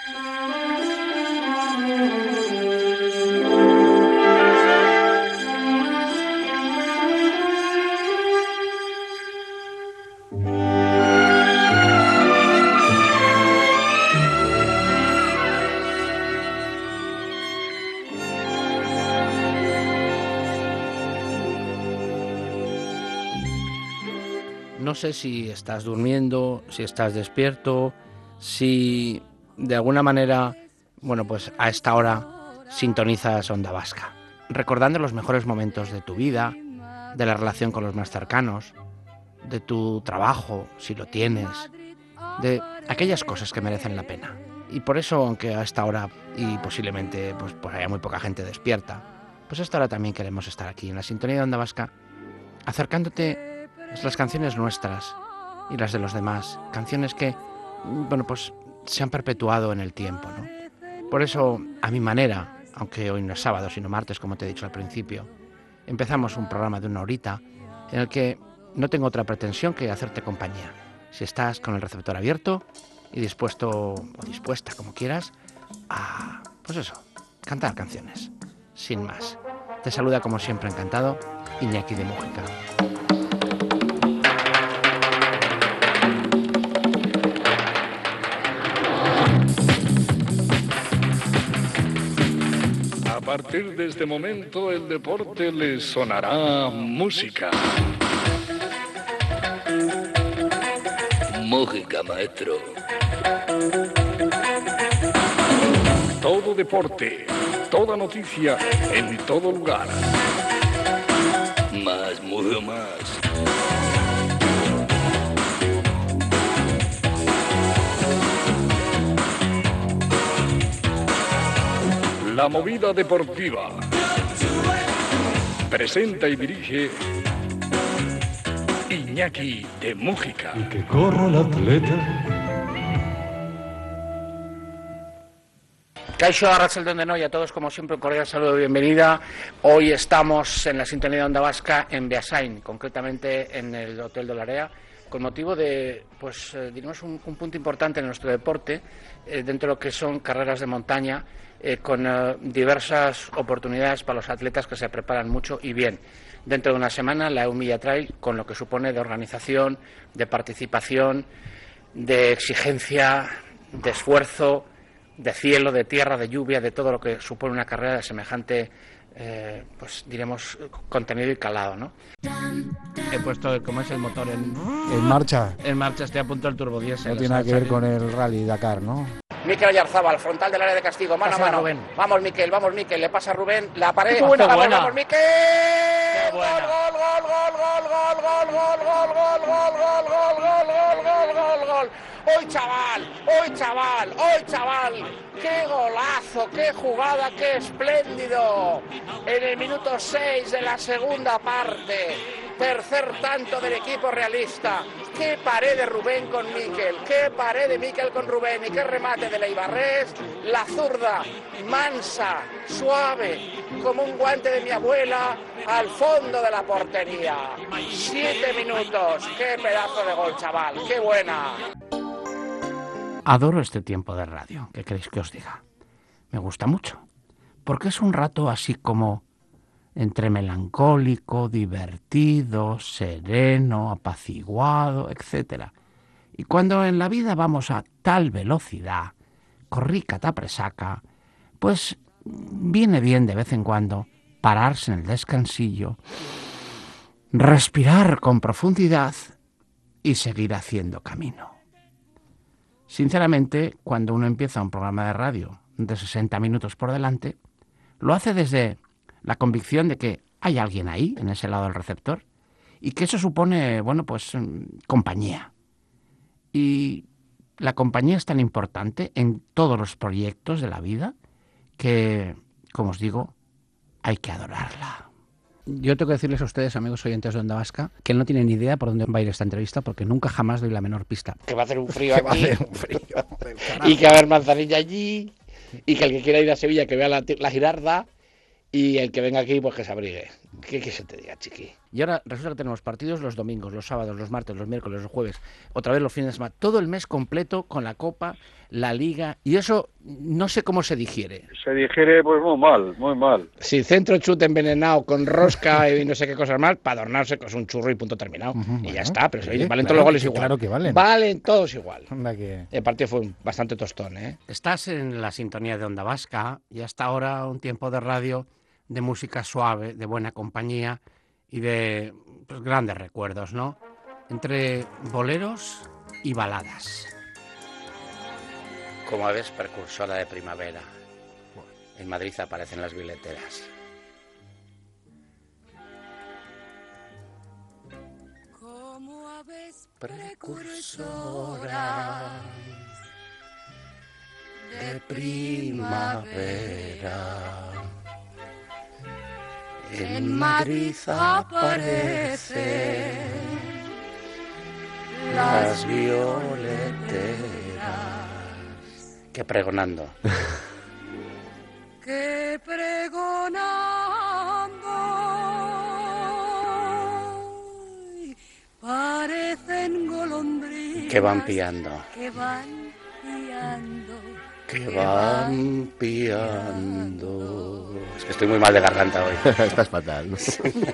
No sé si estás durmiendo, si estás despierto, si de alguna manera, bueno, pues a esta hora sintonizas Onda Vasca, recordando los mejores momentos de tu vida, de la relación con los más cercanos, de tu trabajo, si lo tienes, de aquellas cosas que merecen la pena. Y por eso, aunque a esta hora y posiblemente pues haya muy poca gente despierta, pues a esta hora también queremos estar aquí en la sintonía de Onda Vasca, acercándote las canciones nuestras y las de los demás, canciones que, bueno, pues se han perpetuado en el tiempo, ¿no? Por eso, a mi manera, aunque hoy no es sábado, sino martes, como te he dicho al principio, empezamos un programa de 1 horita en el que no tengo otra pretensión que hacerte compañía. Si estás con el receptor abierto y dispuesto o dispuesta, como quieras, a, pues eso, cantar canciones, sin más. Te saluda como siempre encantado Iñaki de Mújica. A partir de este momento el deporte les sonará música. Música, maestro. Todo deporte, toda noticia, en todo lugar. Más, mucho más. La movida deportiva. Presenta y dirige Iñaki de Mújica. Y que corra el atleta. Caixo Arratsaldeon de Noia, a todos como siempre un cordial saludo y bienvenida. Hoy estamos en la sintonía de Onda Vasca en Beasain, concretamente en el Hotel de Larea, con motivo de, pues, digamos, un punto importante en nuestro deporte, dentro de lo que son carreras de montaña, con diversas oportunidades para los atletas que se preparan mucho y bien. Dentro de una semana la Eumilla Trail, con lo que supone de organización, de participación, de exigencia, de esfuerzo, de cielo, de tierra, de lluvia, de todo lo que supone una carrera de semejante, pues diremos, contenido y calado, ¿no? He puesto, ¿cómo es el motor? En marcha. En marcha, estoy a punto del turbodiesel. No tiene nada que ver con el Rally Dakar, ¿no? Mikel Oyarzábal, frontal del área de castigo, mano a mano. Rubén. Vamos Mikel, le pasa a Rubén, la pared. ¡Qué buena! Vamos Mikel. ¡Qué buena! Gol. ¡Hoy chaval! ¡Qué golazo! ¡Qué jugada! ¡Qué espléndido! En el minuto 6 de la segunda parte, tercer tanto del equipo realista. ¡Qué pared de Rubén con Mikel! ¡Qué pared de Mikel con Rubén! ¡Y qué remate de Leibarrés! La zurda, mansa, suave, como un guante de mi abuela, al fondo de la portería. 7 minutos. ¡Qué pedazo de gol, chaval! ¡Qué buena! Adoro este tiempo de radio, ¿qué queréis que os diga? Me gusta mucho, porque es un rato así como entre melancólico, divertido, sereno, apaciguado, etc. Y cuando en la vida vamos a tal velocidad, corrica ta presaca, pues viene bien de vez en cuando pararse en el descansillo, respirar con profundidad y seguir haciendo camino. Sinceramente, cuando uno empieza un programa de radio de 60 minutos por delante, lo hace desde la convicción de que hay alguien ahí, en ese lado del receptor, y que eso supone, bueno, pues compañía. Y la compañía es tan importante en todos los proyectos de la vida que, como os digo, hay que adorarla. Yo tengo que decirles a ustedes, amigos oyentes de Onda Vasca, que no tienen ni idea por dónde va a ir esta entrevista, porque nunca jamás doy la menor pista. Que va a hacer un frío aquí, y que va a haber manzanilla allí, y que el que quiera ir a Sevilla que vea la Girarda, y el que venga aquí pues que se abrigue. ¿Qué se te diga, chiqui? Y ahora resulta que tenemos partidos los domingos, los sábados, los martes, los miércoles, los jueves, otra vez los fines de semana, todo el mes completo con la Copa, la Liga, y eso no sé cómo se digiere. Se digiere pues muy mal, muy mal. Si centro chute envenenado con rosca y no sé qué cosas más, para adornarse con un churro y punto terminado. Y ya está, pero sí, valen claro, todos los goles igual. Claro que valen. Valen todos igual. Anda que... El partido fue bastante tostón, ¿eh? Estás en la sintonía de Onda Vasca y hasta ahora un tiempo de radio de música suave, de buena compañía y de pues, grandes recuerdos, ¿no? Entre boleros y baladas. Como aves precursora de primavera, en Madrid aparecen las bileteras. Como aves precursoras de primavera, en Madrid aparecen las violeteras. Que pregonando. Que pregonando parecen golondrinas Que van piando. que van piando, Que van piando. Es que estoy muy mal de garganta hoy. Estás fatal, ¿no?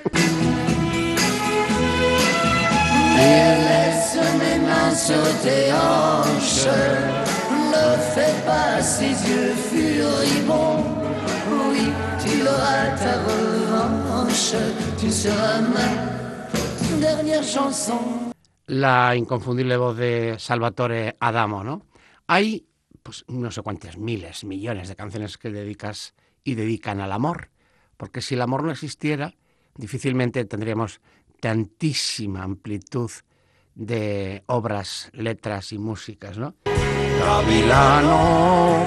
La inconfundible voz de Salvatore Adamo, ¿no? Hay, pues, no sé cuántas miles, millones de canciones que dedicas y dedican al amor, porque si el amor no existiera, difícilmente tendríamos tantísima amplitud de obras, letras y músicas, ¿no? Gavilano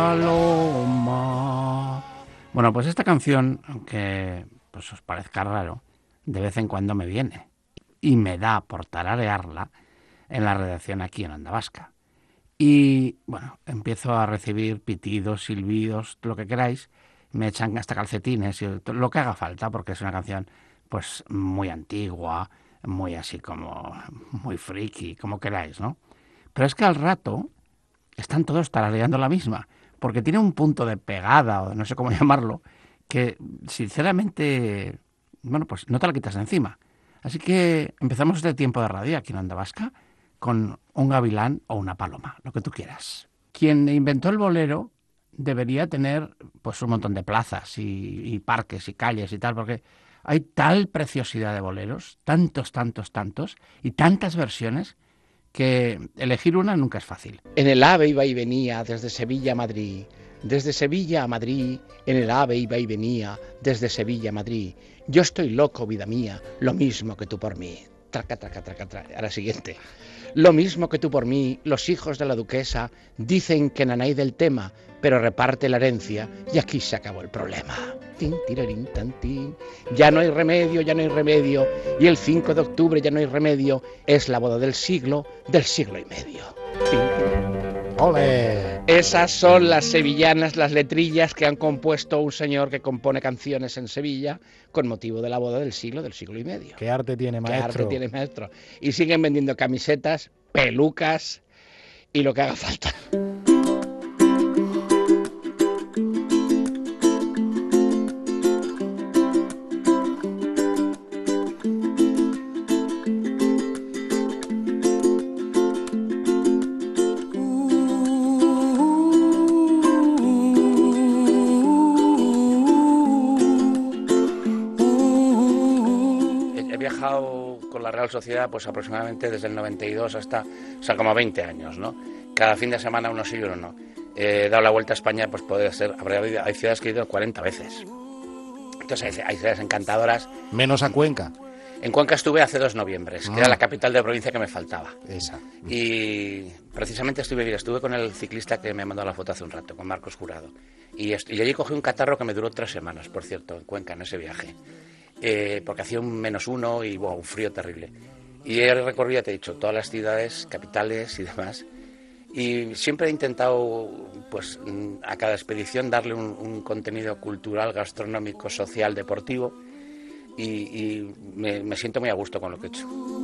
Paloma. Bueno, pues esta canción, aunque pues os parezca raro, de vez en cuando me viene y me da por tararearla en la redacción aquí en Onda Vasca. Y bueno, empiezo a recibir pitidos, silbidos, lo que queráis, me echan hasta calcetines y lo que haga falta, porque es una canción pues muy antigua, muy así como muy friki, como queráis, ¿no? Pero es que al rato están todos tarareando la misma, porque tiene un punto de pegada, o no sé cómo llamarlo, que sinceramente, bueno, pues no te la quitas de encima. Así que empezamos este tiempo de radio aquí en Onda Vasca con un gavilán o una paloma, lo que tú quieras. Quien inventó el bolero debería tener pues un montón de plazas y parques y calles y tal, porque hay tal preciosidad de boleros, tantos, y tantas versiones, que elegir una nunca es fácil. En el AVE iba y venía desde Sevilla a Madrid. Desde Sevilla a Madrid, en el AVE iba y venía desde Sevilla a Madrid. Yo estoy loco, vida mía, lo mismo que tú por mí. Traca, traca, traca, traca. Ahora siguiente. Lo mismo que tú por mí, los hijos de la duquesa dicen que nanay del tema, pero reparte la herencia y aquí se acabó el problema. Tin, tirarín, tan, tin. Ya no hay remedio, ya no hay remedio, y el 5 de octubre ya no hay remedio, es la boda del siglo y medio. Tin, tin. ¡Ole! Esas son las sevillanas, las letrillas que han compuesto un señor que compone canciones en Sevilla con motivo de la boda del siglo y medio. ¿Qué arte tiene, maestro? ¿Qué arte tiene, maestro? Y siguen vendiendo camisetas, pelucas y lo que haga falta. Con la Real Sociedad pues aproximadamente desde el 92 hasta, o sea, como 20 años, ¿no? Cada fin de semana uno sí y uno no. He dado la vuelta a España, pues puede ser, hay ciudades que he ido 40 veces. Entonces hay ciudades encantadoras. Menos a Cuenca. En Cuenca estuve hace 2 noviembres, que era la capital de provincia que me faltaba. Esa. Y precisamente estuve con el ciclista que me mandó la foto hace un rato, con Marcos Jurado. Y allí cogí un catarro que me duró 3 semanas, por cierto, en Cuenca, en ese viaje. Porque hacía un -1 y un frío terrible. Y he recorrido, ya te he dicho, todas las ciudades, capitales y demás. Y siempre he intentado, pues, a cada expedición darle un contenido cultural, gastronómico, social, deportivo. y me siento muy a gusto con lo que he hecho.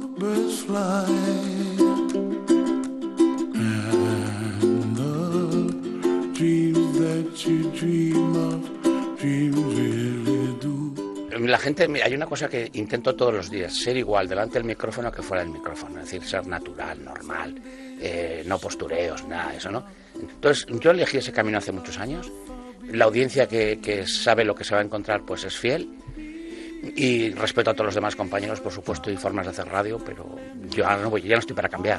La gente, hay una cosa que intento todos los días, ser igual delante del micrófono que fuera del micrófono, es decir, ser natural, normal, no postureos, nada de eso, ¿no? Entonces, yo elegí ese camino hace muchos años. La audiencia que sabe lo que se va a encontrar, pues es fiel. Y respeto a todos los demás compañeros, por supuesto, y formas de hacer radio, pero yo ahora ya no estoy para cambiar.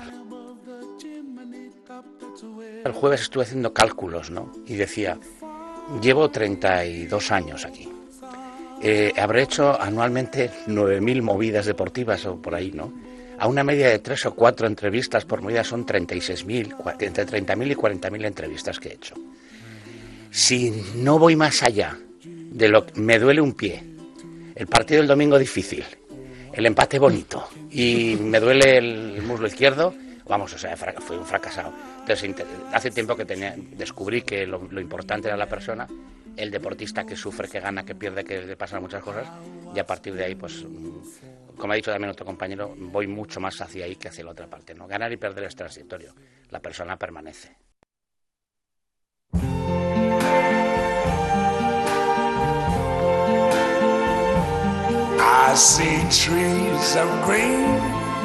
El jueves estuve haciendo cálculos, ¿no? Y decía, llevo 32 años aquí. Habré hecho anualmente 9.000 movidas deportivas o por ahí, ¿no? A una media de 3 o 4 entrevistas por movida son 36.000, entre 30.000 y 40.000 entrevistas que he hecho. Si no voy más allá de lo que me duele un pie, el partido del domingo difícil, el empate bonito y me duele el muslo izquierdo, vamos, o sea, fui un fracasado. Entonces, hace tiempo que descubrí que lo importante era la persona, el deportista que sufre, que gana, que pierde, que le pasan muchas cosas, y a partir de ahí, pues, como ha dicho también otro compañero, voy mucho más hacia ahí que hacia la otra parte, ¿no? Ganar y perder es transitorio, la persona permanece. I see trees of green,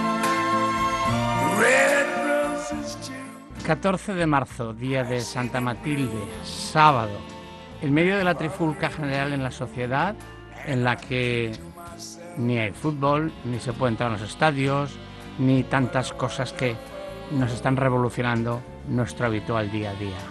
red roses too. 14 de marzo, día de Santa Matilde, sábado, en medio de la trifulca general en la sociedad, en la que ni hay fútbol, ni se puede entrar a los estadios, ni tantas cosas que nos están revolucionando nuestro habitual día a día.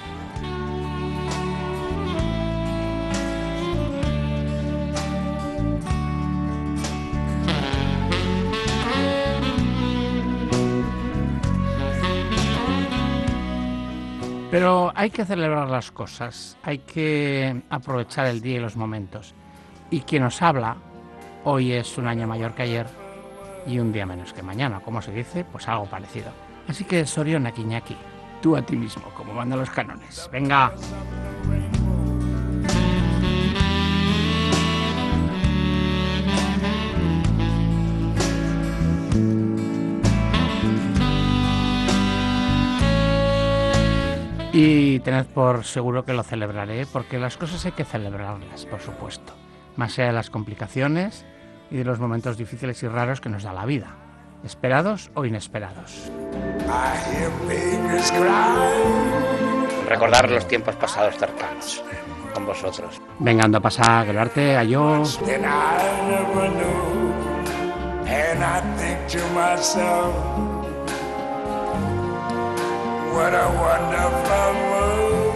Pero hay que celebrar las cosas, hay que aprovechar el día y los momentos. Y quien nos habla, hoy es un año mayor que ayer y un día menos que mañana, como se dice, pues algo parecido. Así que Soriona Iñaki, tú a ti mismo, como mandan los cánones. ¡Venga! Y tened por seguro que lo celebraré, porque las cosas hay que celebrarlas, por supuesto, más allá de las complicaciones y de los momentos difíciles y raros que nos da la vida, esperados o inesperados. Recordar los tiempos pasados cercanos con vosotros. Venga, anda a pasar, Gelarte, a yo. What a wonderful world.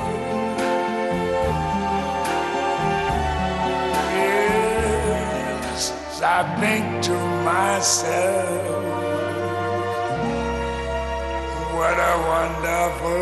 Yes, I think to myself, what a wonderful